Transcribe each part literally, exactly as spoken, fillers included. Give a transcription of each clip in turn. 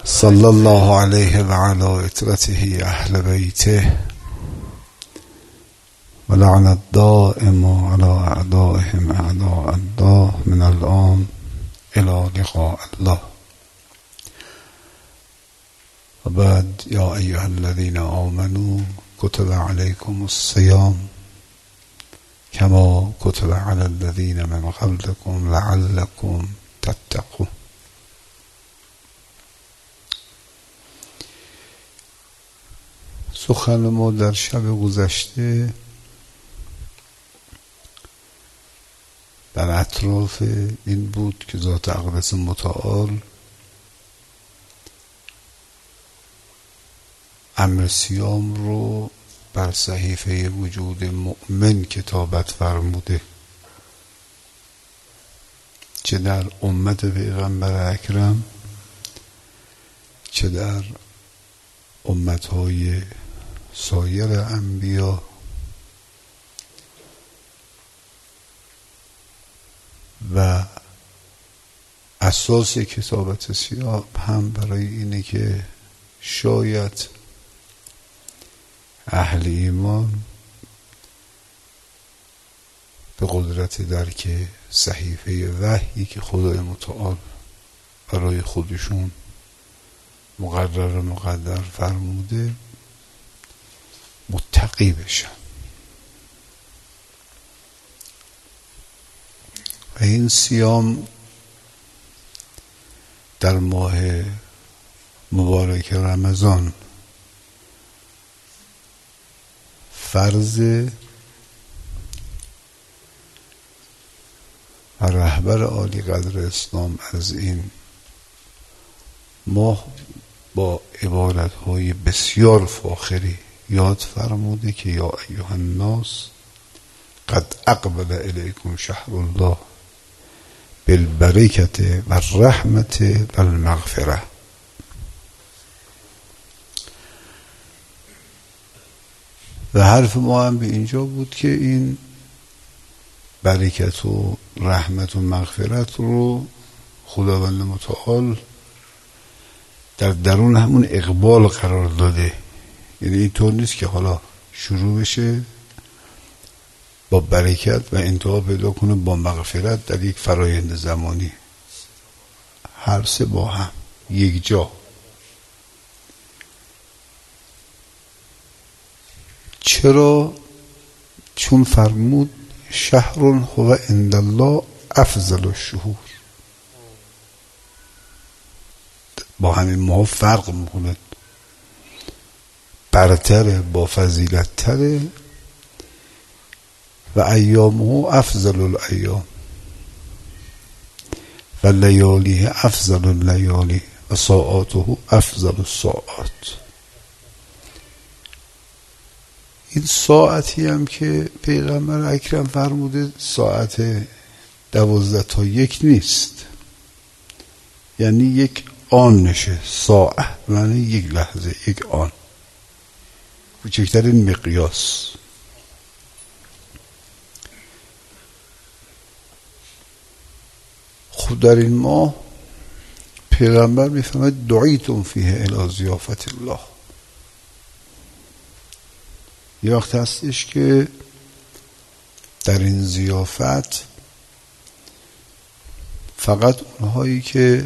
صلى الله عليه وعلى عترته أهل بيته ولعن الدائم على أعدائهم أعداء الله من الآن إلى لقاء الله. وبعد، يا أيها الذين آمنوا كتب عليكم الصيام كما كتب على الذين من قبلكم لعلكم تتقون. سخن ما در شب گذشته در اطراف این بود که ذات اقدس متعال امر صیام رو بر صحیفه وجود مؤمن کتابت فرموده، چه در امت پیغمبر اکرم چه در امتهای سایر انبیا، و اساس کتابت صیام هم برای اینه که شاید اهل ایمان به قدرت درک صحیفه وحیی که خدای متعال برای خودشون مقرر مقدر فرموده متقی بشن. و این صیام در ماه مبارک رمضان فرض و رهبر عالی قدر اسلام از این ماه با عبارت‌های بسیار فاخری یاد فرموده که یا ایها الناس قد اقبل الیکم شهر الله بالبرکة و الرحمة و المغفرة. و حرف ما هم به اینجا بود که این برکت و رحمت و مغفرت رو خداوند متعال در درون همون اقبال قرار داده. یعنی اینطور نیست که حالا شروع بشه با برکت و انتها پیدا کنه با مغفرت در یک فرایند زمانی، هر سه با هم یک جا. چرا؟ چون فرمود شهر هو عند الله افضل الشهور. با همین ماه فرق میکنه، برتره، با فضیلت تره. و ایامه افضل الایام و لیالیه افضل اللیالی و ساعاته افضل الساعات. این ساعتی هم که پیغمبر اکرم فرموده ساعت دوازده تا یک نیست، یعنی یک آن نشه. ساعت یعنی یک لحظه، یک آن، کوچکترین مقیاس. خود در این ماه پیغمبر میفهمد دعیتم فیه الی ضیافت الله. یه وقت هستش که در این ضیافت فقط اونهایی که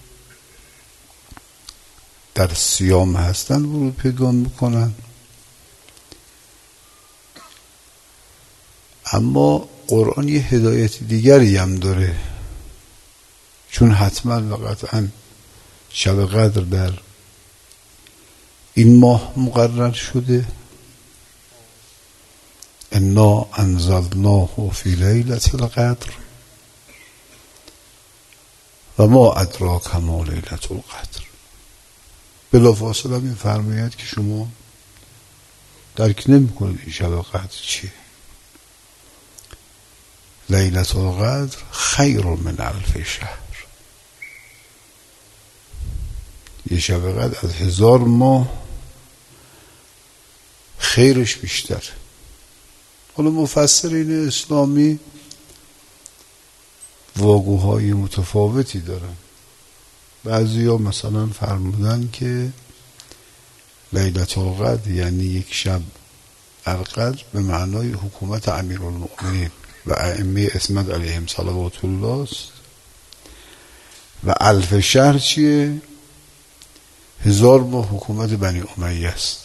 در صیام هستن ورود پیدا میکنن، اما قرآن یه هدایت دیگری هم داره، چون حتما و قطعا شب قدر در این ماه مقرر شده. انا انزلناه فی لیلة القدر و ما ادراک ما لیلة القدر. بلافاصله می فرماید که شما درک نمی کنید این شب قدر چیه. لیلة القدر خیر من الف شهر. یه شب قدر از هزار ماه خیرش بیشتر. حالا مفسرین اسلامی واگوهای متفاوتی دارن. بعضی ها مثلا فرمودن که لیلة القدر یعنی یک شب القدر به معنای حکومت امیرالمؤمنین و ائمه عصمت علیهم صلوات الله است و الف شهر چیه؟ هزار ماه حکومت بنی امیه است.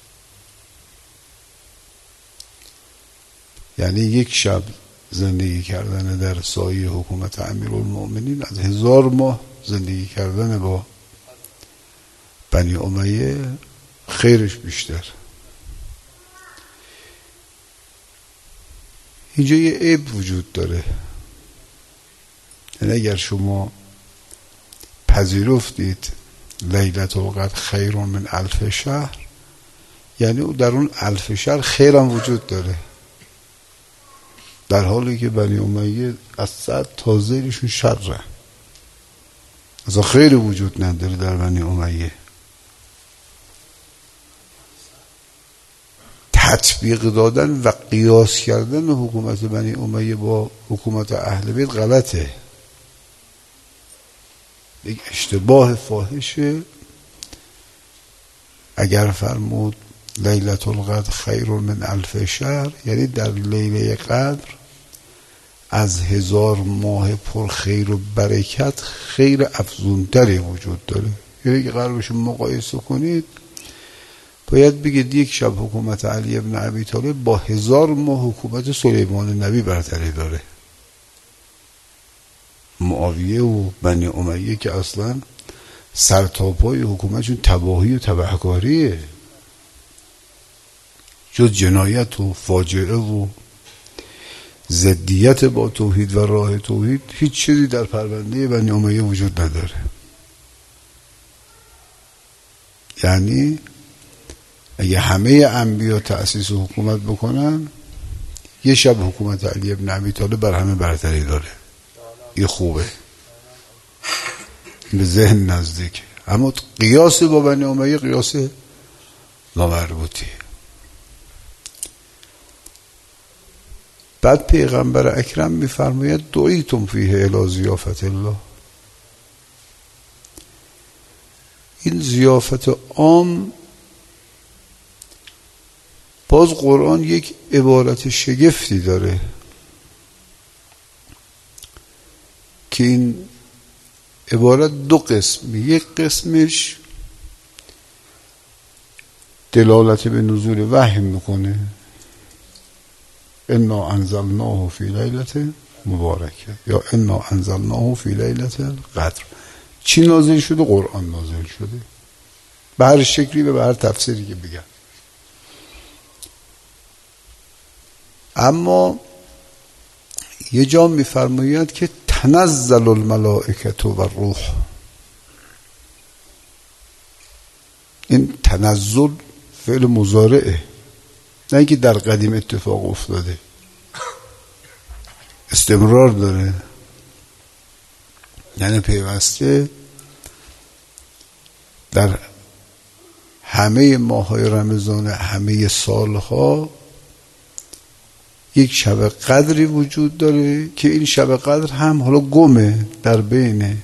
یعنی یک شب زندگی کردن در سایه حکومت امیرالمؤمنین از هزار ماه زندگی کردن با بنی امیه خیرش بیشتر. اینجا یه عیب وجود داره، یعنی اگر شما پذیرفتید لیلة القدر خیر من الف شهر، یعنی او در اون الف شهر خیرم وجود داره، در حالی که بنی امیه از صد تازهشون شره، اصلا خیر وجود نداره در بنی امیه. تطبیق دادن و قیاس کردن حکومت بنی امیه با حکومت اهل بیت غلطه، یک اشتباه فاحشه. اگر فرمود لیلة القدر خیر من الف شهر، یعنی در لیله قدر از هزار ماه پر خیر و برکت خیر افزونتری وجود داره. یعنی که قرار بشه مقایسه کنید، باید بگید یک شب حکومت علی ابن ابی طالب با هزار ماه حکومت سلیمان نبی برتری داره. معاویه و بنی امیه که اصلا سرتاپای حکومتشون تباهی و تبهکاریه، جز جنایت و فاجعه و ضدیت با توحید و راه توحید هیچ چیزی در پرونده بنی امیه وجود نداره. یعنی اگه همه انبیا تأسیس حکومت بکنن، یه شب حکومت علی ابن ابی طالب بر همه برتری داره. این خوبه، به ذهن نزدیک. اما قیاس با بنی امیه قیاس نامربوطی. بعد پیغمبر اکرم میفرماید دعیتم فیه الی ضیافت الله. این ضیافت عام، باز قرآن یک عبارت شگفتی داره که این عبارت دو قسم، یک قسمش دلالت به نزول وحی میکنه، انا انزلناه فی لیلة مبارکه، یا انا انزلناه فی لیلة القدر. چی نازل شده؟ قرآن نازل شده، به هر شکلی و به هر تفسیری که بگن. اما یه جا میفرماید که تنزل الملائکه و الروح. این تنزل فعل مضارعه، نه اینکه در قدیم اتفاق افتاده، استمرار داره. یعنی پیوسته در همه ماه‌های رمضان همه سالها یک شب قدری وجود داره که این شب قدر هم حالا گمه در بین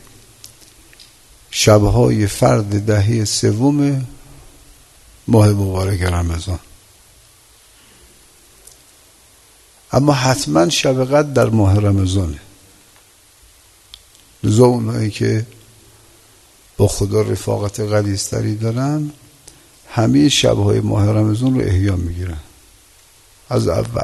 شبهای فرد دهه سوم ماه مبارک رمضان، اما حتما شب قدر در ماه رمضانه. لذا اونایی که با خدا رفاقت غلیظتری دارن همه شبهای ماه رمضان رو احیا میگیرن از اول.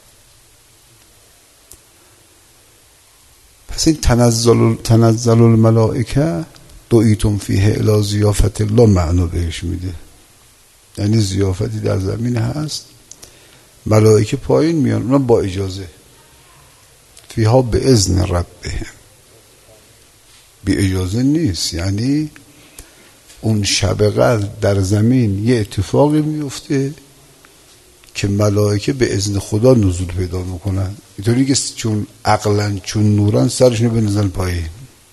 پس این تنزل تنزل الملائکه دعیتم فیه الی ضیافت الله معنا بهش میده. یعنی ضیافتی در زمین هست، ملائکه پایین میان، اونا با اجازه، فیها به اذن ربهم، بی اجازه نیست. یعنی اون شب قدر در زمین یه اتفاقی میفته که ملائکه به اذن خدا نزول پیدا میکنن، اینطوری که چون عقلن چون نورن سرشون بنزن پایین،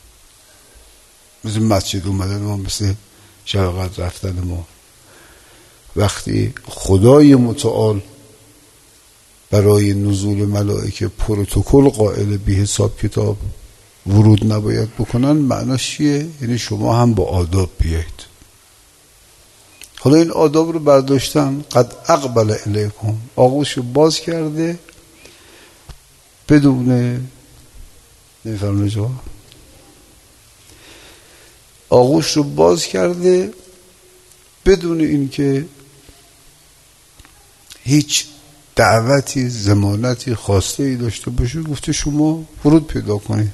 مثل مسجد اومدن ما، مثل شب قدر رفتن ما. وقتی خدای متعال برای نزول ملائکه پروتکل قائل، بی حساب کتاب ورود نباید بکنن معناش چیه؟ یعنی شما هم با آداب بیایید. حالا این آداب رو برداشتن، قد اقبل الیکم، آغوش رو باز کرده بدون نمیفرمونه جا آغوش رو باز کرده بدون اینکه هیچ دعوتی ضمانتی خواسته ای داشته باشه، گفته شما ورود پیدا کنید،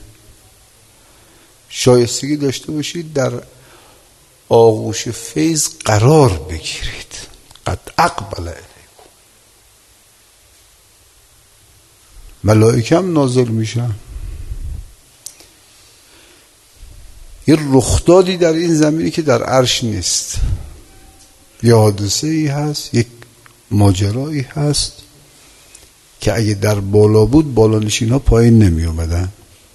شایستگی داشته باشید در آغوش فیض قرار بگیرید. قد اقبل الیکم. ملائکه هم نازل میشن. یه رخدادی در این زمینی که در عرش نیست، یه حادثه ای هست، یک ماجرایی هست که اگه در بالا بود بالانشین ها پایین نمی اومدن.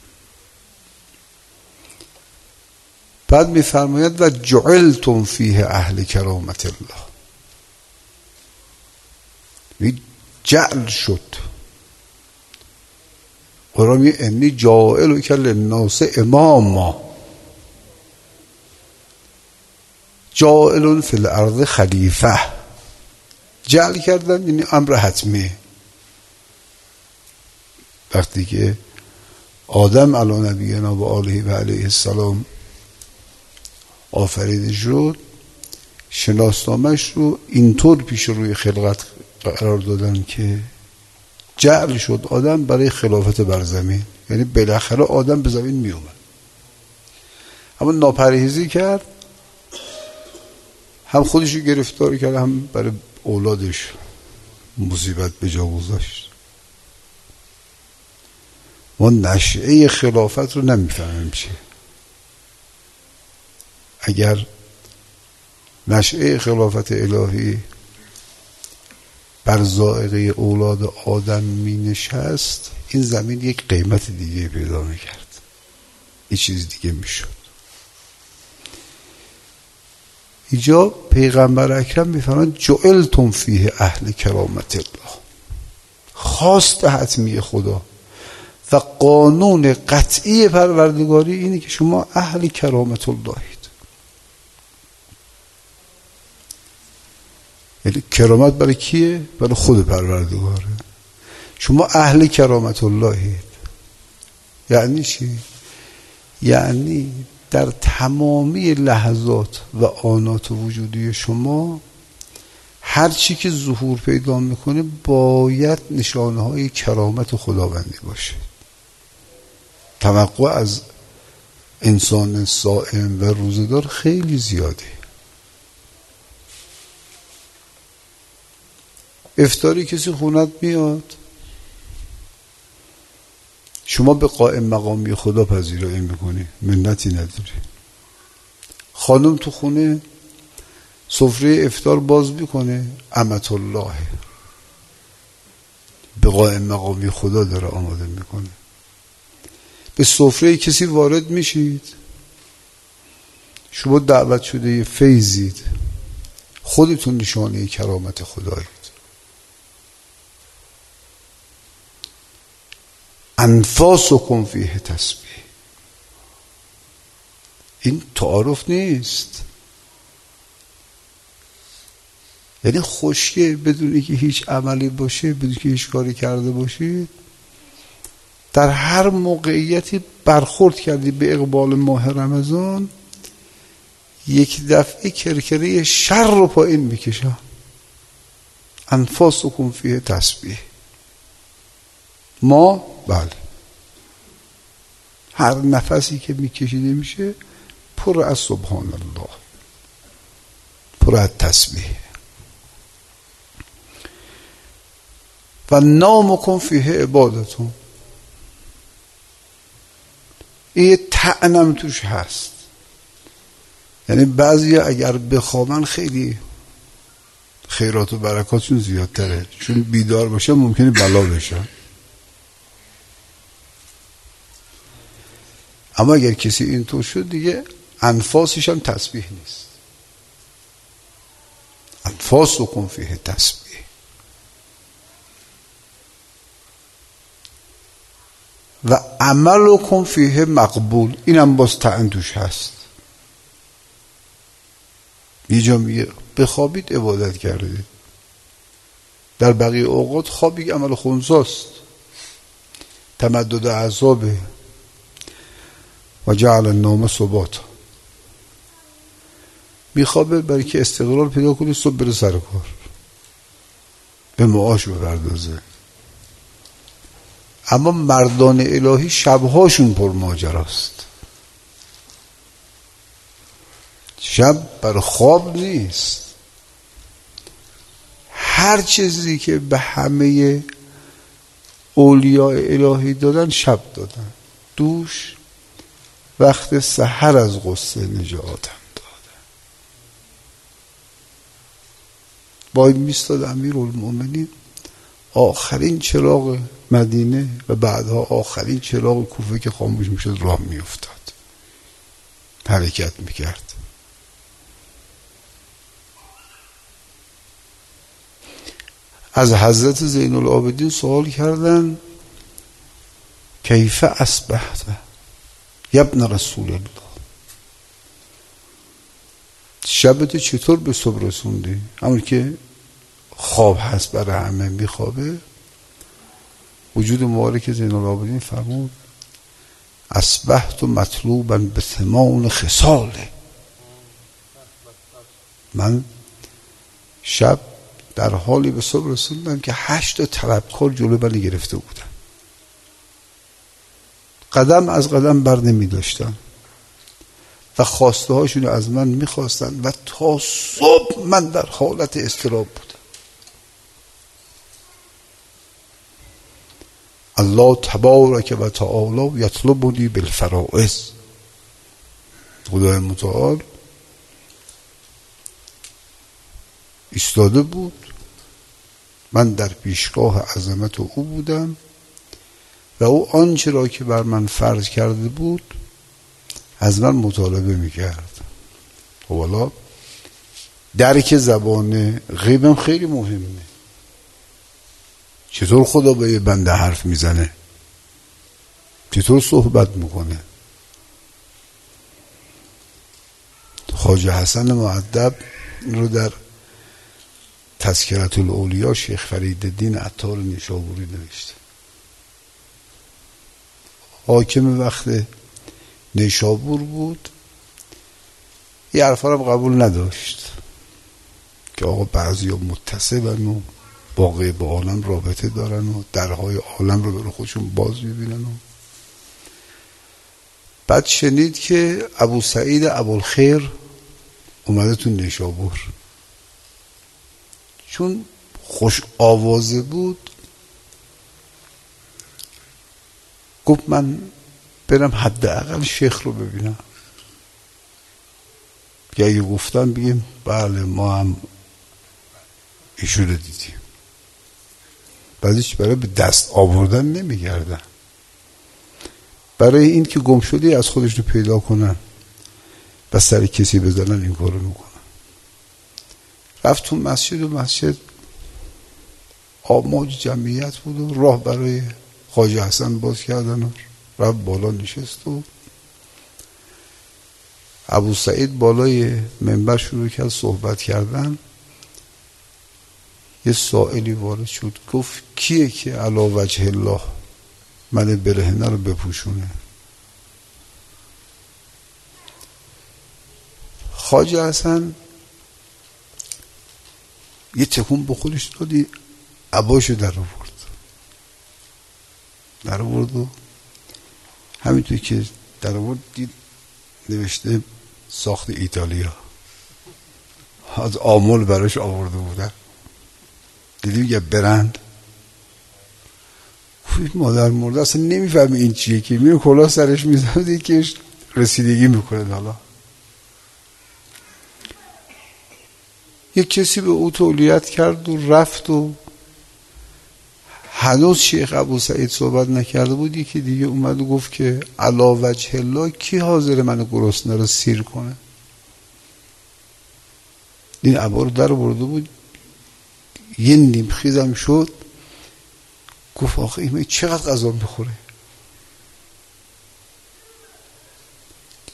بعد می فرماید و جعلتم فیه اهل کرامت الله. جعل شد. قرآن میگه انی جاعل که للناس اماما. جاعل فی الارض خلیفه. جعل کردن یعنی امر حتمی. وقتی که آدم علی نبینا و آله و علیه السلام آفریده شد، شناسنامش رو اینطور پیش روی خلقت قرار دادن که جعل شد آدم برای خلافت بر زمین، یعنی بالاخره آدم به زمین می اومد. اما ناپرهیزی کرد، هم خودش رو گرفتار کرد، هم برای اولادش مصیبت به جا گذاشت. ما نشعه خلافت رو نمیفهمیم چیه. اگر نشعه خلافت الهی بر ذائقه اولاد آدم می نشست، این زمین یک قیمت دیگه پیدا می کرد، یه چیز دیگه می شد. اینجا پیغمبر اکرم می فرماید جعلتم فیه اهل کرامت الله. خواست حتمی خدا و قانون قطعی پروردگاری اینه که شما اهل کرامت اللهید. یعنی کرامت برای کیه؟ برای خود پروردگاره. شما اهل کرامت اللهید. یعنی چی؟ یعنی در تمامی لحظات و آنات وجودی شما هر چی که ظهور پیدا میکنه باید نشانه های کرامت خداوندی باشه. توقع از انسان صائم و روزدار خیلی زیاده. افطاری کسی خونت میاد، شما به قائم مقامی خدا پذیرایی میکنی، منتی نداری. خانم تو خونه سفره افطار باز میکنه، امت الله به قائم مقامی خدا داره آماده میکنه. به سفره کسی وارد میشید، شما دعوت شده یه فیضید، خودتون نشانه کرامت خدایید. انفاسکم فیه تسبیح. این تعارف نیست، یعنی خشکه بدون که هیچ عملی باشه، بدون که هیچ کاری کرده باشید، در هر موقعیتی برخورد کردی به اقبال ماه رمضان، یک دفعه کرکره شر رو پایین میکشم. انفاسکم فیه تسبیح. ما بله هر نفسی که میکشیده میشه پر از سبحان الله، پر از تسبیح. و نامکم فیه عبادتون. این طعنم توش هست، یعنی بعضی اگر بخوابن خیلی خیرات و برکاتشون زیادتره، چون بیدار باشن ممکنه بلا بشن. اما اگر کسی اینطور شد دیگه انفاسش هم تسبیح نیست. انفاسکم فیه تسبیح. و عملکم فیه مقبول، اینم باز طعن توش هست. یه جا میگه بخوابید عبادت کردید، در بقیه اوقات خواب یک عمل خنثیست، تمدد اعصابه و جعل النوم سباتا، میخوابه برای که استقلال پیدا کنه، صبح بره سر کار، به معاش بپردازه. اما مردان الهی شبهاشون پر ماجراست. شب برای خواب نیست. هر چیزی که به همه اولیاء الهی دادن شب دادن. دوش وقت سحر از غصه نجاتم دادن. وای میستاد امیرالمومنین آخرین چراغ مدینه و بعدها آخرین چراغ کوفه که خاموش میشد راه میافتاد، حرکت میکرد. از حضرت زین العابدین سوال کردن کیف اصبحت یبن رسول الله، شبت چطور به صبح رسوندی؟ همون که خواب هست برای همه میخوابه. وجود مبارک زین العابدین فرمود اصبحت مطلوبا به ثمان خصاله، من شب در حالی به صبح رسوندم که هشت طلبکار جلو من گرفته بودن، قدم از قدم بر نمی داشتن و خواسته هاشون از من می خواستن و تا صبح من در حالت اضطراب بودم. الله تبارک و تعالی یطلبنی بالفرائض، خدای متعال ایستاده بود، من در پیشگاه عظمت او بودم و او آنچه را که بر من فرض کرده بود از من مطالبه میکرد. حالا درک زبان غیبم خیلی مهمه. چطور خدا با یه بنده حرف میزنه، چطور صحبت میکنه. خواجه حسن مؤدب رو در تذکرة الاولیا شیخ فریدالدین عطار نیشابوری نوشته. حاکم وقت نیشابور بود، یه حرفا رو قبول نداشت که آقا بعضی ها متصلن و باقی با عالم رابطه دارن و درهای عالم رو برای خودشون باز میبینن. و بعد شنید که ابو سعید ابوالخیر اومده تو نیشابور، چون خوش آوازه بود گفت من برم حداقل شیخ رو ببینم، که اگه گفتن بگیم بله ما هم ایشون رو دیدیم. بعدش برای به دست آوردن نمیگردن، برای این که گم شده از خودش رو پیدا کنن و سر کسی بزنن این کارو میکنن. رفت تو مسجد و مسجد آماج جمعیت بود و راه برای خواجه حسن باز کردن و رفت بالا نشست و ابو سعید بالای منبر شروع کرد صحبت کردن. یه سائلی وارد شد گفت کیه که علی وجه الله من برهنه رو بپوشونه؟ خواجه حسن یه تکون به خودش دادی، عباشو در آورد در آورد و همینطور که در آورد دید نوشته ساخت ایتالیا، از آمل براش آورده بودن. دیدیم یه برند مادر مرده اصلا نمیفهمه این چیه که میره کلاه سرش میزنه که رسیدگی میکنه. حالا یک کسی به او تولیت کرد و رفت و هنوز شیخ ابو سعید صحبت نکرده بود، یکی دیگه اومد و گفت که علی وجه الله کی حاضر منو گرسنه رو سیر کنه؟ این عبا رو در برده بود، یه نیم خیزم شد. گفت آخه این چقدر غذا میخوره؟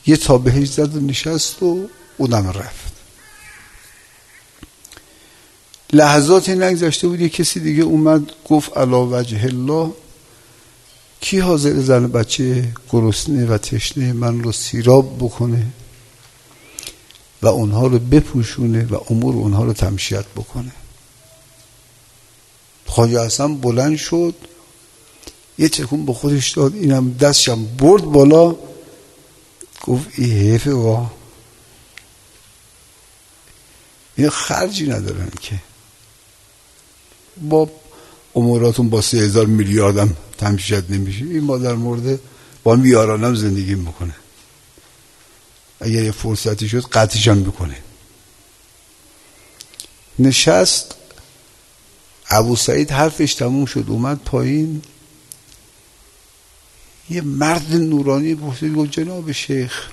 یه تا بهش زد و نشست و اونم رفت. لحظاتی نگذشته بود یه کسی دیگه اومد گفت علی وجه الله کی حاضر زن بچه گرسنه و تشنه من رو سیراب بکنه و اونها رو بپوشونه و امور اونها رو تمشیت بکنه. خواجه حسن بلند شد، یه تکون به خودش داد، اینم دستشم برد بالا، گفت این حیفه وا، این خرجی ندارن که با اموراتون با سه هزار میلیاردم تمشیت نمیشه، این مادر مرده با هم یارانم زندگی میکنه، اگر یه فرصتی شد قطعش هم بکنه. نشست، ابو سعید حرفش تموم شد اومد پایین، یه مرد نورانی پرسید گفت جناب شیخ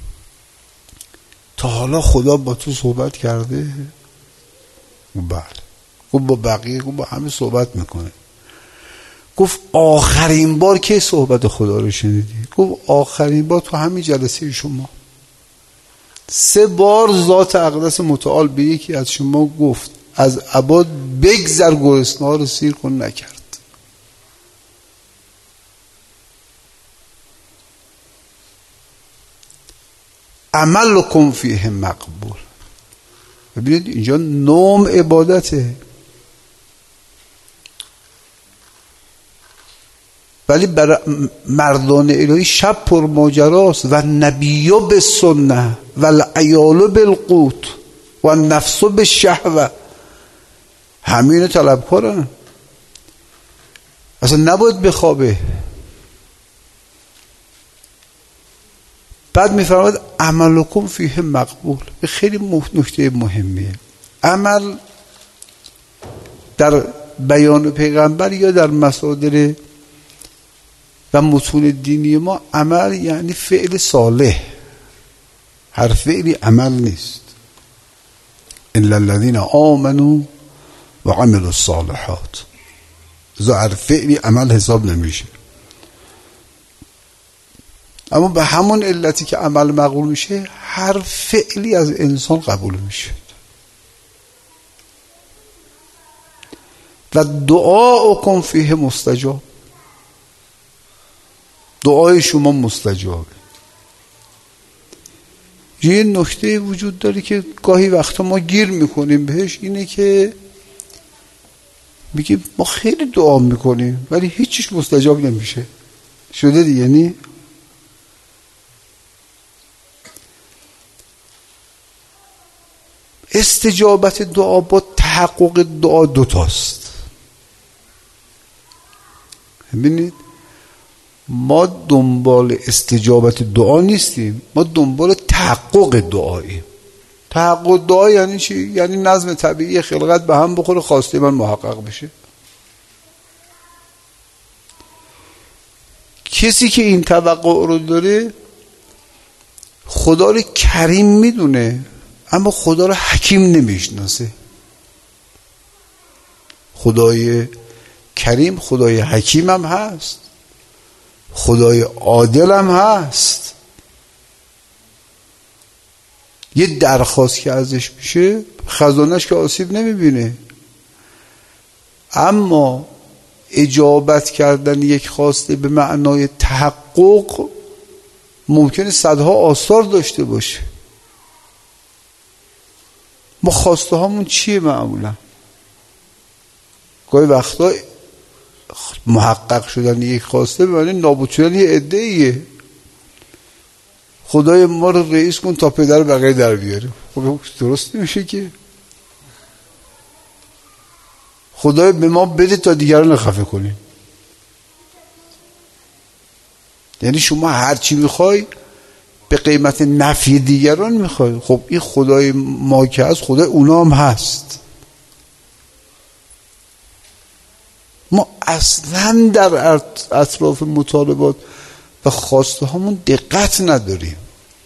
تا حالا خدا با تو صحبت کرده؟ گفت بله. گفت با بقیه؟ گفت با همه صحبت میکنه. گفت آخرین بار که صحبت خدا رو شنیدی؟ گفت آخرین بار تو همین جلسه شما. سه بار ذات اقدس متعال به یکی از شما گفت از عباد بگذر گرسنه ها رو سیر کن، نکرد. عملکم فیه مقبول. ببینید اینجا نوم عبادته، ولی برای مردان الهی شب پر ماجراست و نبیو به سنه و العیال بالقوت و نفس به شهوه، همین طلب کنن، اصلا نباید بخوابه. بعد میفرماید عملکم فیه مقبول. خیلی نکته مهمیه. عمل در بیان پیغمبر یا در مصادر و متون دینی ما عمل یعنی فعل صالح، هر فعلی عمل نیست. الا الذين آمنوا و عملوا الصالحات، هر فعلی عمل حساب نمیشه. اما به همون علتی که عمل مقبول میشه، هر فعلی از انسان قبول میشه. و دعاؤکم فیه مستجاب، دعای شما مستجابه. یه نکته وجود داره که گاهی وقتا ما گیر میکنیم بهش، اینه که میگیم ما خیلی دعا میکنیم ولی هیچیش مستجاب نمیشه. شده دیگه؟ یعنی استجابت دعا با تحقق دعا دوتاست. ببینید ما دنبال استجابت دعا نیستیم، ما دنبال تحقق دعاییم. تحقق دعا یعنی چی؟ یعنی نظم طبیعی خلقت به هم بخوره، خواسته من محقق بشه. کسی که این توقع رو داره خدا رو کریم میدونه اما خدا رو حکیم نمیشناسه. خدای کریم خدای حکیم هم هست، خدای عادل هم هست. یه درخواست که ازش میشه خزانش که آسیب نمیبینه، اما اجابت کردن یک خواسته به معنای تحقق ممکنه صدها آثار داشته باشه. ما خواسته هامون چیه معمولا؟ گاهی وقتا محقق شدن یک خواسته به معنی نابود شدن یه عده‌ایه. خدای ما رو رئیس کن تا پدر بقیه در بیاره. خب درست نمیشه که. خدای به ما بده تا دیگران خفه کنیم. یعنی شما هر چی میخوای به قیمت نفی دیگران میخوای. خب این خدای ما که هست خدای اونا هم هست. ما اصلا در اطراف مطالبات و خواسته هامون دقت نداریم.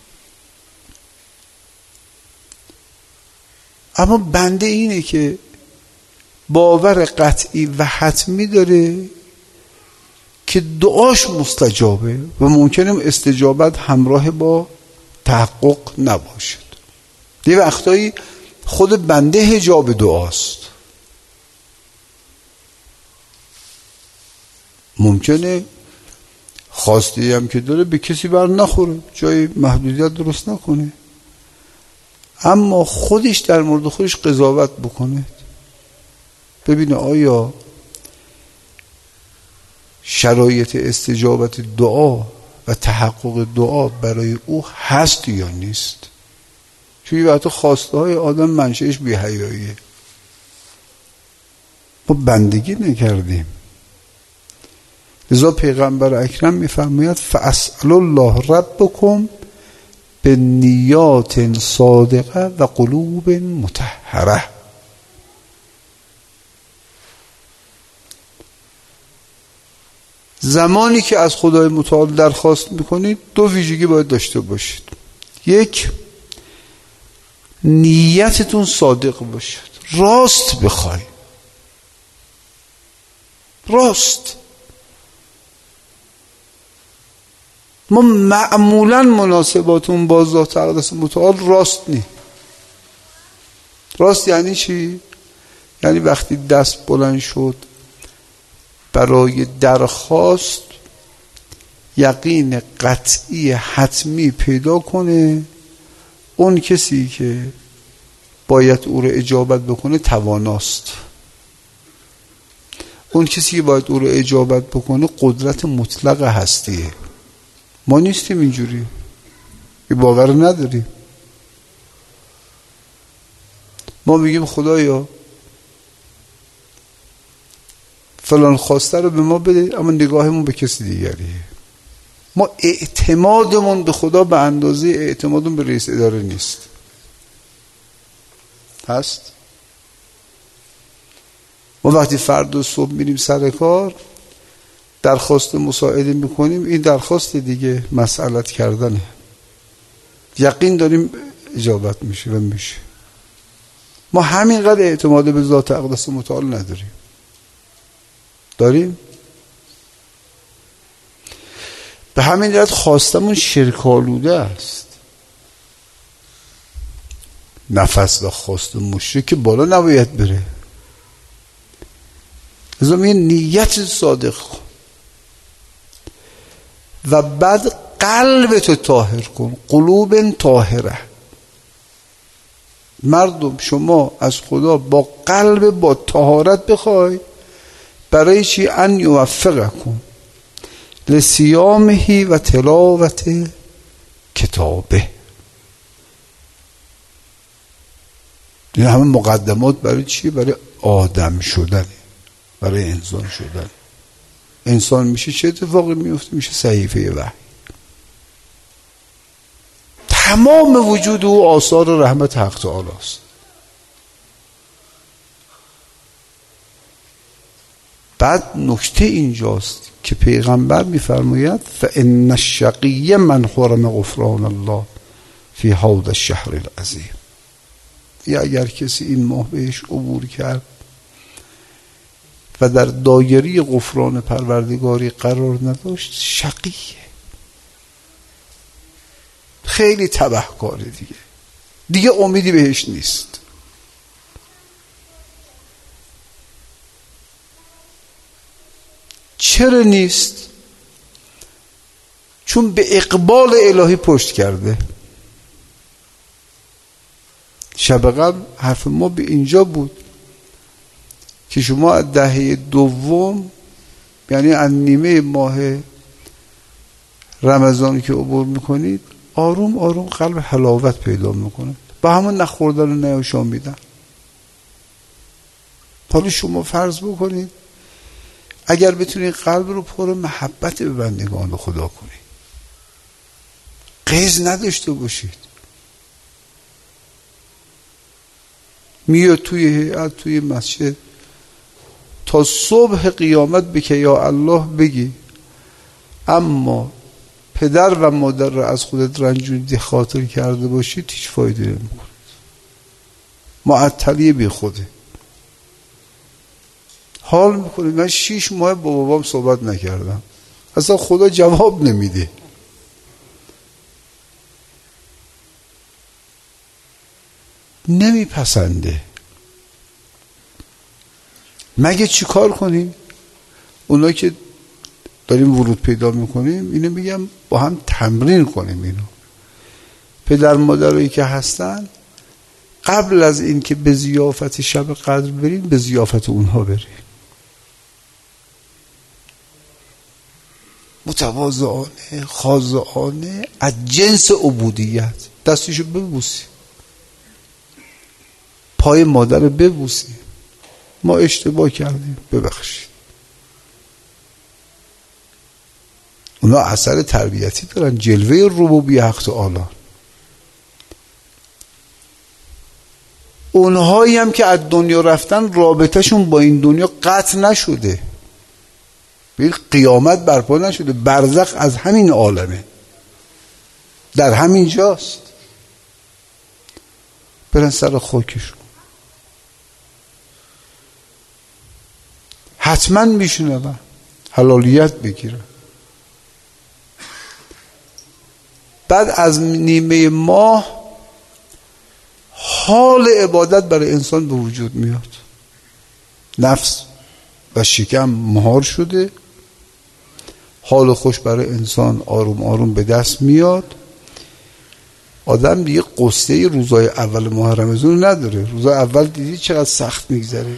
اما بنده اینه که باور قطعی و حتمی داره که دعاش مستجابه و ممکنه استجابت همراه با تحقق نباشد. یه وقتایی خود بنده حجاب دعاست. ممکنه خواسته هم که داره به کسی بر نخوره، جای محدودیت درست نکنه، اما خودش در مورد خودش قضاوت بکنه، ببینه آیا شرایط استجابت دعا و تحقق دعا برای او هست یا نیست. چون یه وقت خواسته های آدم منشأش بی‌حیاییه، ما بندگی نکردیم. لذا پیغمبر اکرم میفرماید فاسأل الله ربکم به نیات صادقه و قلوب مطهره. زمانی که از خدای متعال درخواست میکنید دو ویژگی باید داشته باشید. یک، نیتتون صادق باشد، راست بخوای، راست. ما معمولا مناسباتون با ذات اقدس متعال راست نی. راست یعنی چی؟ یعنی وقتی دست بلند شد برای درخواست یقین قطعی حتمی پیدا کنه اون کسی که باید او رو اجابت بکنه تواناست، اون کسی که باید او رو اجابت بکنه قدرت مطلق هستیه. ما نیستیم اینجوری، یه باور نداریم. ما میگیم خدایا فلان خواسته رو به ما بده، اما نگاهمون به کسی دیگریه. ما اعتمادمون به خدا به اندازه اعتمادمون به رئیس اداره نیست. هست؟ ما وقتی فردا صبح میریم سر کار درخواست مساعده میکنیم، این درخواست دیگه مسئلت کردنه، یقین داریم اجابت میشه و میشه. ما همینقدر اعتماد به ذات اقدس متعال نداریم. داریم؟ به همین جهت خواستمون شرک‌آلوده است. نفس و خواست مشرک بالا نباید بره. لذا میگه نیت صادق کن و بعد قلبتو طاهر کن. قلوب طاهره. مردم شما از خدا با قلب با طهارت بخوای. برای چی؟ ان یوفقکم لصیامه و تلاوت کتابه. این همه مقدمات برای چی؟ برای آدم شدن، برای انسان شدن. انسان میشه چه اتفاقی میفته؟ میشه صحیفه وحی. تمام وجود او آثار رحمت حق تعالی است. بعد نکته اینجاست که پیغمبر میفرماید فان الشقی من حرم غفران الله فی هذا الشهر العظیم. یا اگر کسی این ماه بهش عبور کرد و در دایره غفران پروردگاری قرار نداشت شقیه، خیلی تبهکاره، دیگه دیگه امیدی بهش نیست. چرا نیست؟ چون به اقبال الهی پشت کرده. شب قبل حرف ما به اینجا بود که شما از دهه دوم، یعنی از نیمه ماه رمضان که عبور میکنید، آروم آروم قلب حلاوت پیدا میکنه، با همون نخوردن و نیاشامیدن. حالا شما فرض بکنید اگر بتونید قلب رو پر محبت به بندگان خدا کنید، غیظ نداشته باشید، میاد توی هیئت توی مسجد تا صبح قیامت بگی یا الله بگی، اما پدر و مادر را از خودت رنجوندی خاطر کرده باشید هیچ فایده نمیکنه. معطلی بی خوده. حال میکنه من شیش ماه با بابام صحبت نکردم، اصلا خدا جواب نمیده. نمیپسنده. مگه چی کار کنیم؟ اونا که داریم ورود پیدا میکنیم اینو میگم با هم تمرین کنیم. اینو پدر مادرایی که هستن قبل از این که به ضیافت شب قدر بریم به ضیافت اونها بریم، متواضعانه خاضعانه از جنس عبودیت دستشو ببوسی، پای مادر ببوسی، ما اشتباه کردیم ببخشید. اونا اثر تربیتی دارن، جلوه ربوبیت حق تعالی. اونهایی هم که از دنیا رفتن رابطهشون با این دنیا قطع نشده، به قیامت برپا نشده، برزخ از همین عالمه، در همین جاست. برن سر خاکشون، حتما میشنون حلالیت بگیرن. بعد از نیمه ماه حال عبادت برای انسان به وجود میاد، نفس و شکم مهار شده، حال خوش برای انسان آروم آروم به دست میاد. آدم دیگه قصه روزای اول ماه رمضان نداره. روزای اول دیدی چقدر سخت میگذره،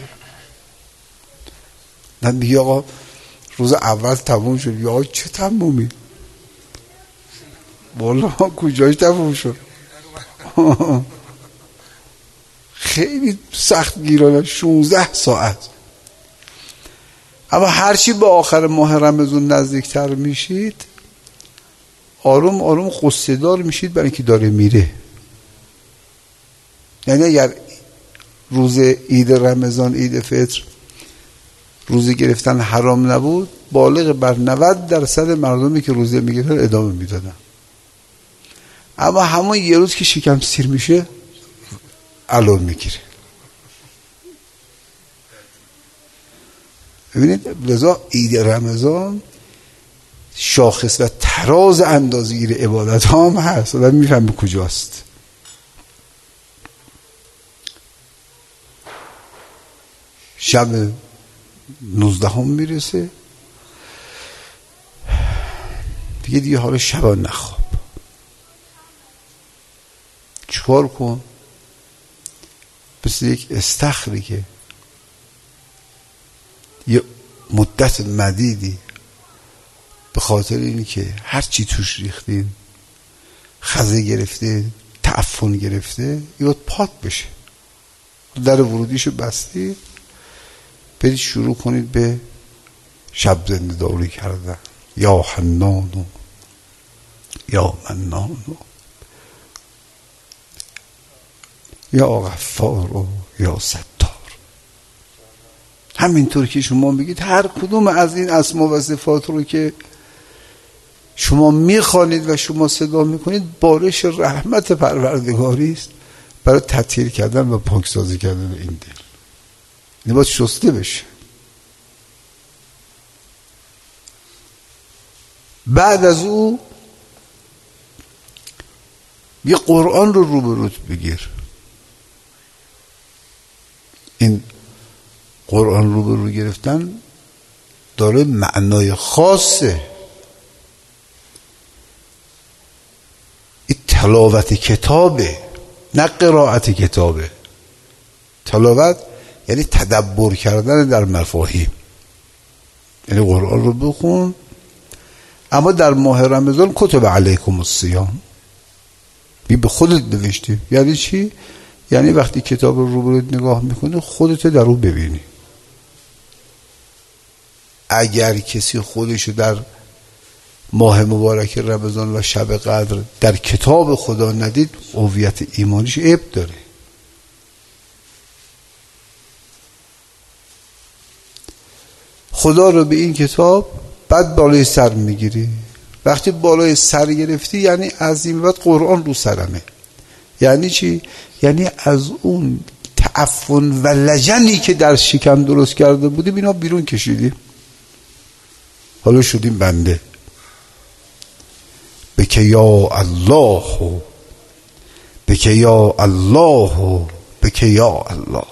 نه میگه آقا روز اول تموم شد، یا چه تمومی؟ والا کجاش تموم شد؟ خیلی سخت گیرانه، شانزده ساعت. اما هرچی به آخر ماه رمضان نزدیکتر میشید آروم آروم قصه دار میشید برای اینکه داره میره. یعنی اگر روز عید رمضان، عید فطر، روزه گرفتن حرام نبود، بالغ بر نود درصد مردمی که روزه میگیرن ادامه میدادن. اما همون یه روز که شکم سیر میشه علم میگیره. ببینید لذا عید رمضان شاخص و تراز اندازه‌گیر عبادت ها هم هست، آدم میفهمه کجاست. شب نوزدهم میرسه دیگه دیگه حالا شبا نخواب. چکار کن؟ مثل یک استخری که یه مدت مدیدی به خاطر اینی که هر چی توش ریختین خزه گرفته، تعفن گرفته، یاد پاک بشه، در ورودیشو بستی، برید شروع کنید به شب زنده داری کردن. یا حنانو یا منانو یا غفارو یا ستار. همینطور که شما بگید هر کدوم از این اسما و صفات رو که شما میخوانید و شما صدا میکنید بارش رحمت پروردگاری است برای تطهیر کردن و پاکسازی کردن این دل. این باید شسته بشه. بعد از او یه قرآن رو روبروت بگیر. این قرآن روبرو گرفتن داره معنای خاصه. این تلاوت کتابه، نه قرائت کتابه. تلاوت یعنی تدبر کردن در مفاهیم. یعنی قرآن رو بخون. اما در ماه رمضان کتب علیکم الصیام، بی به خودت نوشتی. یعنی چی؟ یعنی وقتی کتاب رو روبروت نگاه میکنی خودت در رو ببینی. اگر کسی خودشو در ماه مبارک رمضان و شب قدر در کتاب خدا ندید هویت ایمانیش عیب داره. خدا رو به این کتاب بعد بالای سر میگیری. وقتی بالای سر گرفتی یعنی از این بعد قرآن رو سرمه. یعنی چی؟ یعنی از اون تعفن و لجنی که در شکم درست کرده بودیم اینا بیرون کشیدیم، حالا شدیم بنده. بکه یا الله، بکه یا الله حبک یا الله.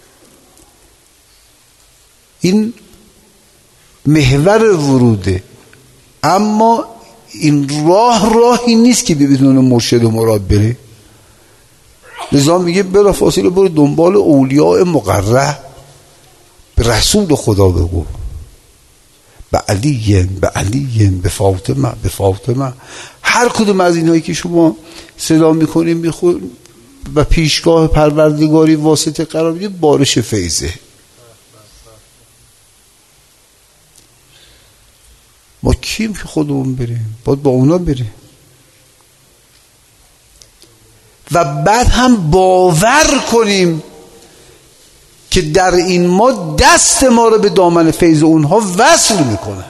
این محور وروده، اما این راه راهی نیست که بدون مرشد و مراد بره. لذا میگه بلا فاصله برو دنبال اولیاء مقرب، به رسول خدا بگو، به علی، به علی، به فاطمه، به فاطمه. هر کدوم از اینایی که شما صدا میکنیم میخون و پیشگاه پروردگاری واسطه قرار میدید، بارش فیضه. ما کیم که خودمون بریم؟ باید با اونا بریم و بعد هم باور کنیم که در این ما دست ما رو به دامن فیض اونها وصل میکنه.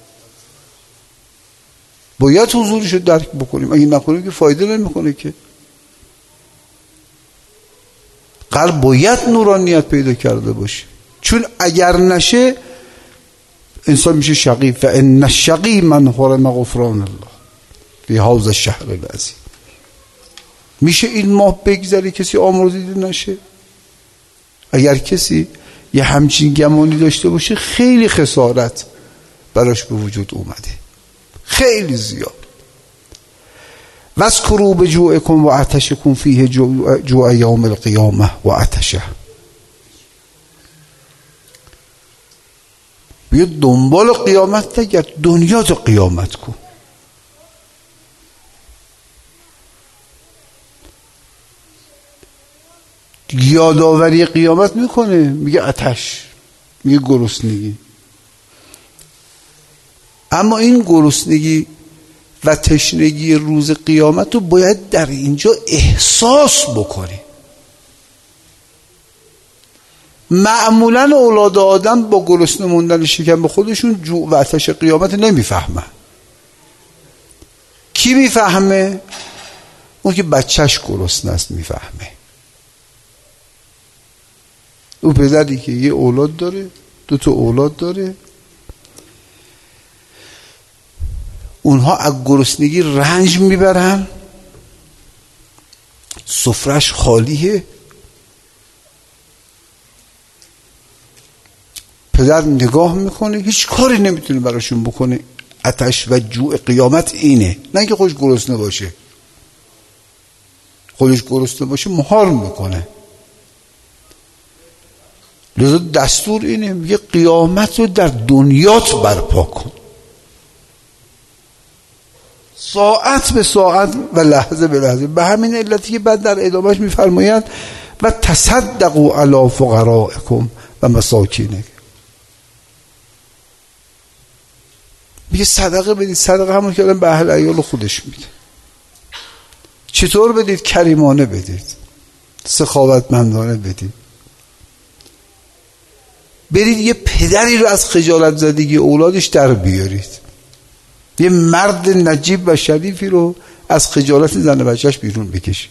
باید حضورش رو درک بکنیم، اگه نکنیم که فایده نمیکنه که. قلب باید نورانیت پیدا کرده باشه، چون اگر نشه انسان میشه شقی. فان الشقی من حرم غفران الله فی هذا الشهر العظیم. میشه این ماه بگذره کسی آمرزیده نشه؟ اگر کسی یه همچین گمانی داشته باشه خیلی خسارت براش به وجود اومده، خیلی زیاد. واذکروا بجوعکم و عطشکم فیه جوع یوم القیامه و عطشه. بیا دنبال قیامت نگرد، دنیا تو قیامت کن. یادآوری قیامت میکنه، میگه آتش، میگه گرسنگی. اما این گرسنگی و تشنگی روز قیامت رو باید در اینجا احساس بکنی. معمولا اولاد آدم با گرسنه موندن شکم به خودشون جوع و آتش قیامت نمیفهمن. کی میفهمه؟ اون که بچهش گرسنه است میفهمه. اون پدری که یه اولاد داره، دو تا اولاد داره، اونها از گرسنگی رنج میبرن، سفرش خالیه، پدر نگاه میکنه هیچ کاری نمیتونه براشون بکنه. آتش و جوع قیامت اینه، نه که خودش گرسنه باشه. خودش گرسنه باشه مهار میکنه. لذا دستور اینه، میگه قیامت رو در دنیات برپا کن، ساعت به ساعت و لحظه به لحظه. به همین علتی که بعد در ادامهش میفرماید و تصدقوا علی فقرائکم و مساکینکم. میگه صدقه بدید. صدقه همون که به اهل عیال خودش میده. چطور بدید؟ کریمانه بدید، سخاوتمندانه بدید. برید یه پدری رو از خجالت زدگی اولادش در بیارید، یه مرد نجیب و شریفی رو از خجالت زن بچهش بیرون بکشید.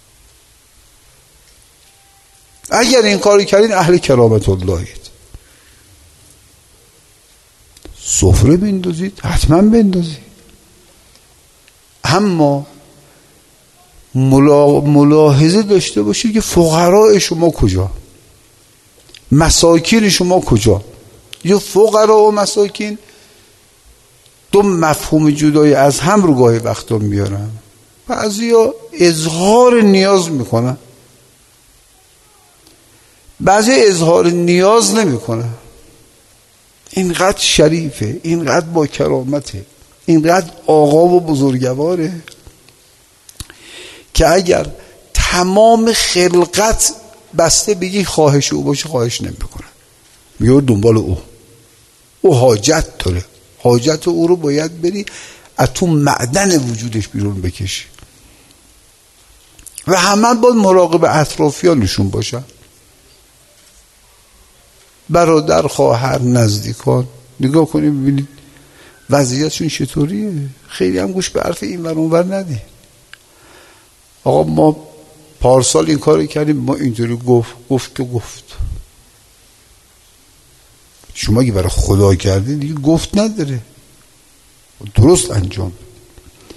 اگر این کاری کردین اهل کرامت اللهید. سفره بندازید، حتما بندازید، اما ملا... ملاحظه داشته باشید که فقراء شما کجا، مساکین شما کجا. یا فقراء و مساکین دو مفهوم جدای از هم رو گاهی وقتا میارن. بعضیا اظهار نیاز میکنن، بعضی اظهار نیاز نمیکنن. اینقدر شریفه، اینقدر با کرامته، اینقدر آقا و بزرگواره که اگر تمام خلقت بسته بگی خواهش او باشه خواهش نمیکنه. میگه دنبال او، او حاجت داره، حاجت او رو باید بری از تو معدن وجودش بیرون بکشی. و همه باید مراقب اطرافیانشون باشن، برادر، خواهر، نزدیکان. نگاه کنید ببینید وضعیتشون چطوریه. خیلی هم گوش به حرف این ور اون ور ندید. آقا ما پارسال این کاری کردیم، ما اینطوری گفت گفت و گفت. شما اگه برای خدا کردید دیگه گفت نداره، درست انجام.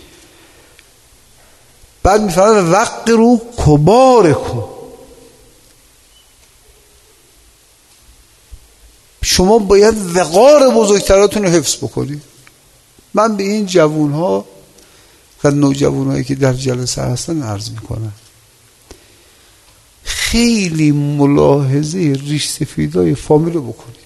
بعد میفرماید وقت رو کبار کن، شما باید وقار بزرگتراتون رو حفظ بکنید. من به این جوانها و نوجوانهایی که در جلسه هستن عرض میکنم خیلی ملاحظه ریش سفیدای فامیل رو بکنید.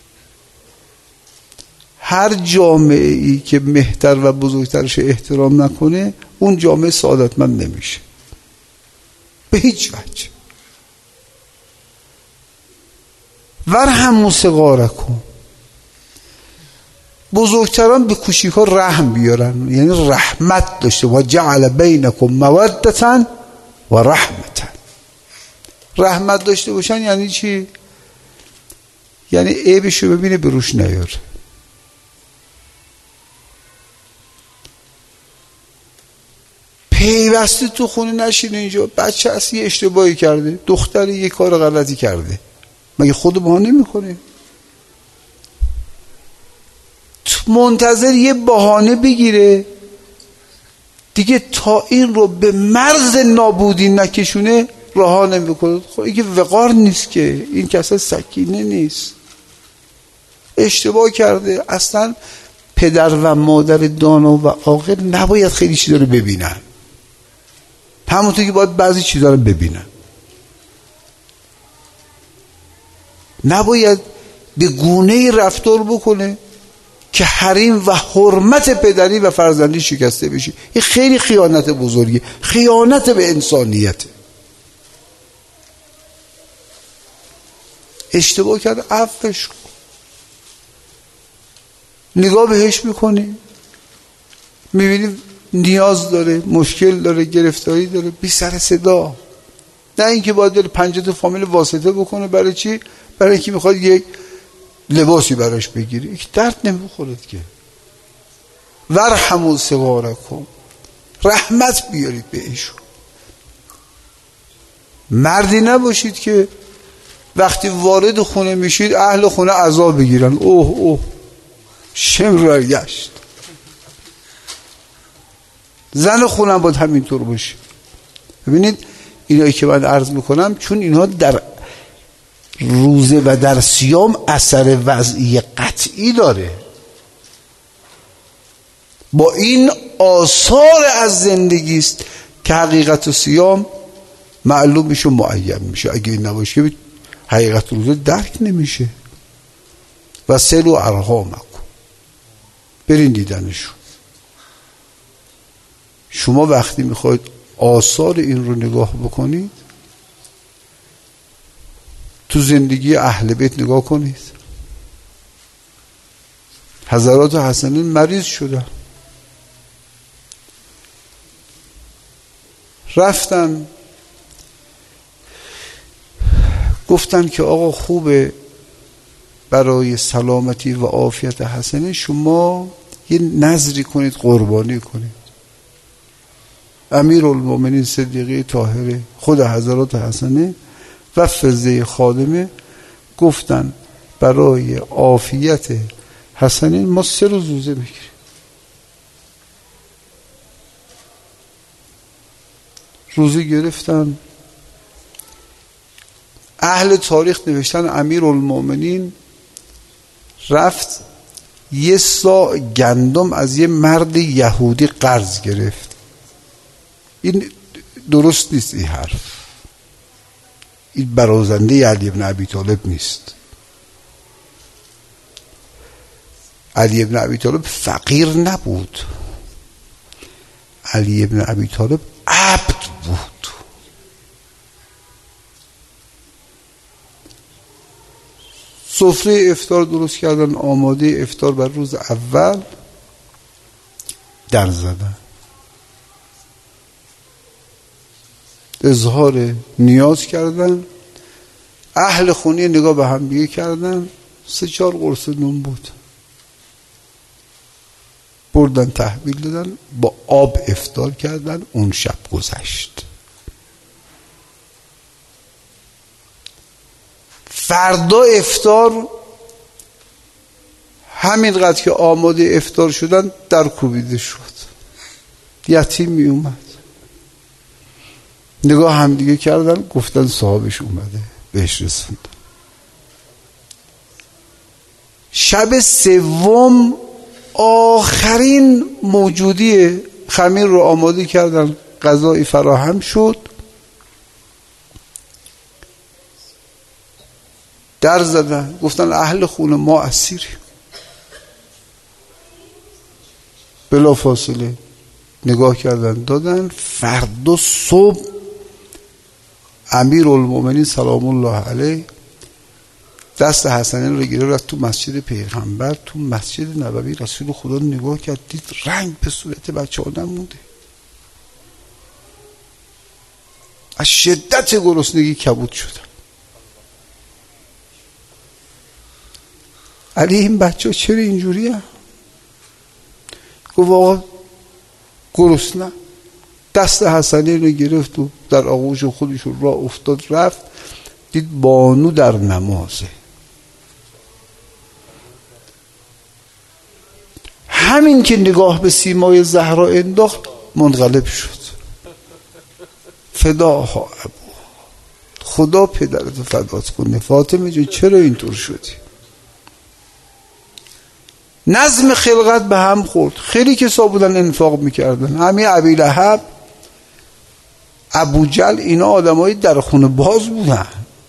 هر جامعه ای که مهتر و بزرگترش احترام نکنه اون جامعه سعادتمند نمیشه به هیچ وجه. ورحموا صغارکم، بزرگتران به کوچیک‌ها رحم بیارن، یعنی رحمت داشته و جعل بینکم مودة و رحمة. رحمت داشته باشن یعنی چی؟ یعنی عیبشو ببینه به روش نیاره. پیوسته تو خونه نشینه. اینجا بچه هست یه اشتباهی کرده، دختری یه کار غلطی کرده، مگه خود ما نمی‌کنه؟ منتظر یه بهانه بگیره دیگه تا این رو به مرز نابودی نکشونه رها نمی‌کنه. خب این وقار نیست که، این که اصلا سکینه نیست. اشتباه کرده. اصلا پدر و مادر دانا و عاقل نباید خیلی چیزا رو ببینن، همونطور که باید بعضی چیزا رو ببینن. نباید به گونه‌ای رفتار بکنه که حریم و حرمت پدری و فرزندی شکسته بشه. این خیلی خیانت بزرگی، خیانت به انسانیت. اشتباه کرده عفوش کن، نگاه بهش میکنی میبینی نیاز داره، مشکل داره، گرفتاری داره، بی سر صدا. نه اینکه باید داره پنجاه تا فامیل واسطه بکنه. برای چی؟ برای اینکه میخواد یک لباسی براش بگیری. یک درد نمیخورد که. ورحموا صغارکم، رحمت بیارید بهشون. مردی نباشید که وقتی وارد خونه میشید اهل خونه عذاب بگیرن. اوه اوه شمر گشت. زن خونم باید همینطور باشه. ببینید اینایی که من عرض میکنم چون اینها در روزه و در صیام اثر وضعی قطعی داره، با این آثار از زندگی است که حقیقت صیام معلوم میشه و معین میشه. اگه این نباشه حقیقت روزه درک نمیشه. و سلوا ارحامکم، برین دیدنشون. شما وقتی میخواید آثار این رو نگاه بکنید تو زندگی اهل بیت نگاه کنید. حضرات حسنین مریض شدن، رفتن گفتن که آقا خوبه برای سلامتی و عافیت حسنین شما یه نذری کنید، قربانی کنید. امیرالمومنین صدیقه طاهره خود حضرات حسنین و فضله خادمه گفتن برای عافیت حسنین ما سه روز روزه میگیریم. روزه گرفتن. اهل تاریخ نوشتن امیرالمومنین رفت یه صاع گندم از یه مرد یهودی قرض گرفت. این درست نیست، این حرف این برازنده علی بن ابی طالب نیست. علی بن ابی طالب فقیر نبود، علی بن ابی طالب عبد بود. سفره افطار درست کردن، آماده افطار بر روز اول. در زدن، اظهار نیاز کردن. اهل خونه نگاه به هم دیگه کردن، سه چهار قرص نون بود، بردن تحویل دادن، با آب افطار کردن. اون شب گذشت. فردا افطار همینقدر که آماده افطار شدن در کوبیده شد، یتیم می اومد. نگاه هم دیگه کردن، گفتن صاحبش اومده، بهش رسوندن. شب سوم آخرین موجودی خمیر رو آماده کردن، غذایی فراهم شد. در زدن، گفتن اهل خونه ما اسیریم. بلا فاصله نگاه کردن دادن. فردا صبح امیرالمومنین سلام الله علیه دست حسنین رو گیره رفت تو مسجد پیغمبر. تو مسجد نبوی رسول خدا نگاه کرد، دید رنگ به صورت بچه ها نمونده، از شدت گرسنگی کبود شدن. علی این بچه ها چرا اینجوری هم؟ گفت آقا گرسنه. دست حسنین رو گرفت و در آغوش خودش را افتاد رفت، دید بانو در نمازه. همین که نگاه به سیمای زهرا انداخت منقلب شد. فداها ابو، خدا پدرتو فدات کنه. فاطمه جون چرا اینطور شدی؟ نظم خلقت به هم خورد. خیلی کسا بودن انفاق میکردن، همین ابی لهب، ابو جهل، اینا آدمای در خونه باز بودن.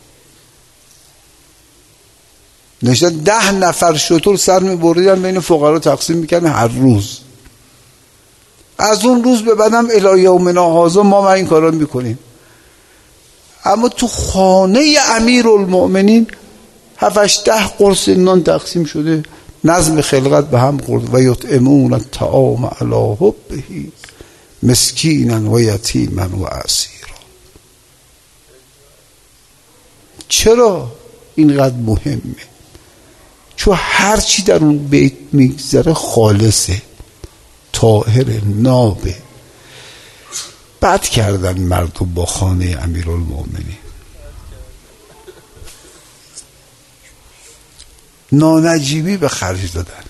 نشد ده نفر شطور سر میبریدن بین فقرا تقسیم میکردن هر روز. از اون روز به بعدم الی یومنا هذا ما ما این کارا میکنیم. اما تو خانه امیرالمؤمنین هفت ده قرص نان تقسیم شده. نظم خلقت به هم خورد. و یطعمون الطعام علی حبه مسکینا و یتیما و اسیرا. چرا اینقدر مهمه؟ چون هر چی در اون بیت میگذره خالصه، طاهر، نابه. بد کردن مردم با خانه امیرالمؤمنین، نانجیبی به خرج دادن.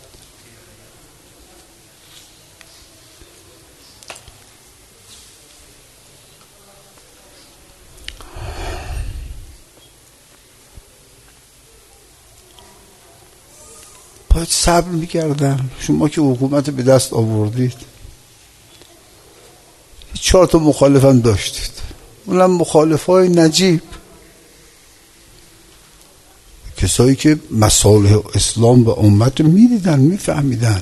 باید صبر میکردن. شما که حکومت به دست آوردید چهار تا مخالف هم داشتید، اونم مخالف های نجیب، کسایی که مصالح اسلام و امت میدیدن، میفهمیدن.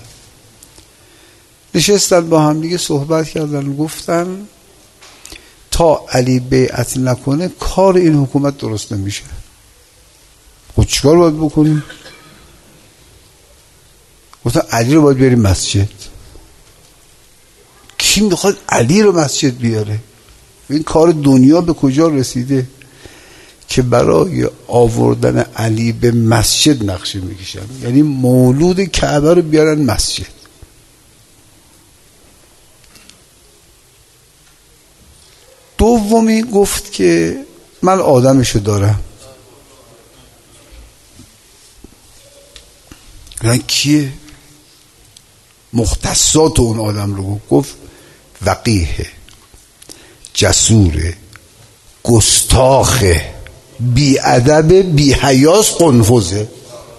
نشستن با هم دیگه صحبت کردن، گفتن تا علی بیعت نکنه کار این حکومت درست نمیشه. خود چیکار باید بکنیم؟ گفتن علی رو باید بریم مسجد. کی میخواد علی رو مسجد بیاره؟ این کار دنیا به کجا رسیده که برای آوردن علی به مسجد نقشه میکشن؟ یعنی مولود کعبه رو بیارن مسجد. دومی گفت که من آدمشو دارم. یعنی کیه؟ مختصات اون آدم رو گفت وقیه، جسوره، گستاخه، بی ادب، بی حیاس، قنفذه.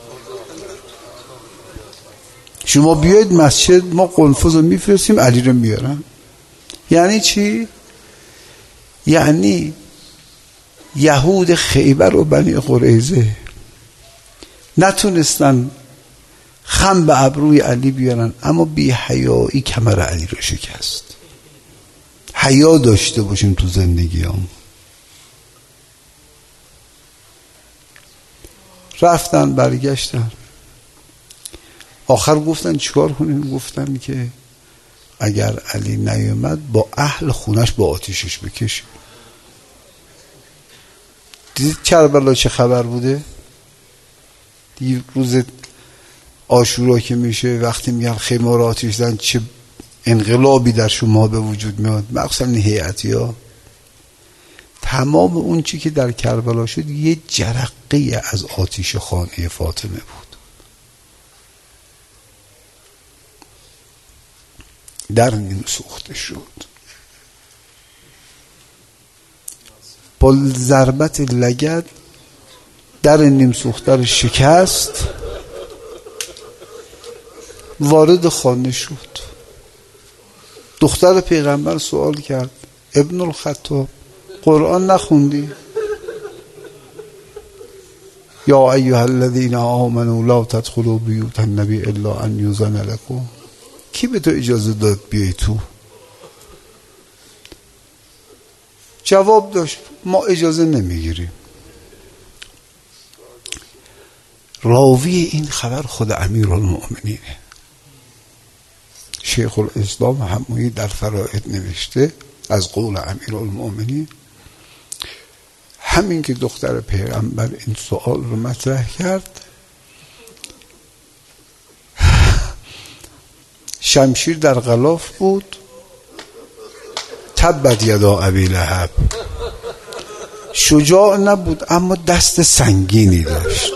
شما بیاید مسجد، ما قنفذ رو میفرستیم علی رو میارن. یعنی چی؟ یعنی یهود خیبر و بنی قریظه نتونستن خم به ابروی علی بیارن، اما بی حیایی کمر علی رو شکست. حیا داشته باشیم تو زندگی هم. رفتن برگشتن، آخر گفتن چیکار کنیم؟ گفتن که اگر علی نیومد با اهل خونش با آتیشش بکشیم. دیدید کربلا چه خبر بوده؟ دیگه روز عاشورا که میشه وقتی میگن خیمه رو آتیش زدن چه انقلابی در شما به وجود میاد، مخصوصا هیئتی ها. تمام اون چی که در کربلا شد یه جرقه از آتیش خانه فاطمه بود. در نیم سوخته شد. با ضربت لگد در نیم سوخته رو شکست. وارد خانه شد. دختر پیغمبر سوال کرد ابن الخطاب قرآن نخوندی؟ یا ایها الذین آمنوا لا تدخلوا بیوت النبی الا ان یؤذن لکم. کی به تو اجازه داد بیای تو؟ جواب داشت ما اجازه نمیگیریم. راوی این خبر خود امیرالمؤمنینه. شیخ الاسلام حمویی در فرائد نوشته از قول امیرالمؤمنین همین که دختر پیغمبر این سوال رو مطرح کرد شمشیر در غلاف بود. تبت یدا ابی لهب. شجاع نبود اما دست سنگینی داشت.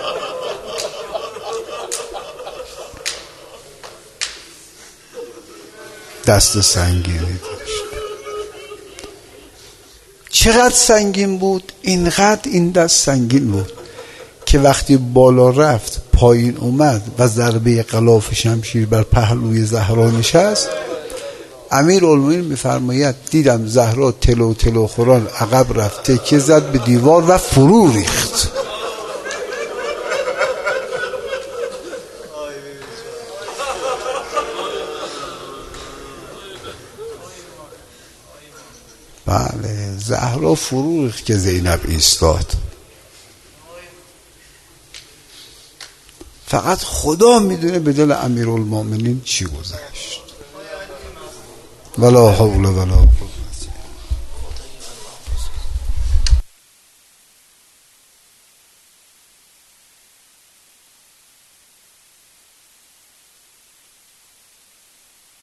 دست سنگینی داشت. چقدر سنگین بود؟ اینقدر این دست سنگین بود که وقتی بالا رفت پایین اومد و ضربه غلاف شمشیر بر پهلوی زهرا نشست. امیرالمومنین می‌فرماید دیدم زهرا تلو تلو خوران عقب رفت، تکیه زد به دیوار و فرو ریخت. بله زهرا فرو ریخت که زینب ایستاد. فقط خدا میدونه به دل امیرالمومنین چی گذشت. ولا حول ولا قوة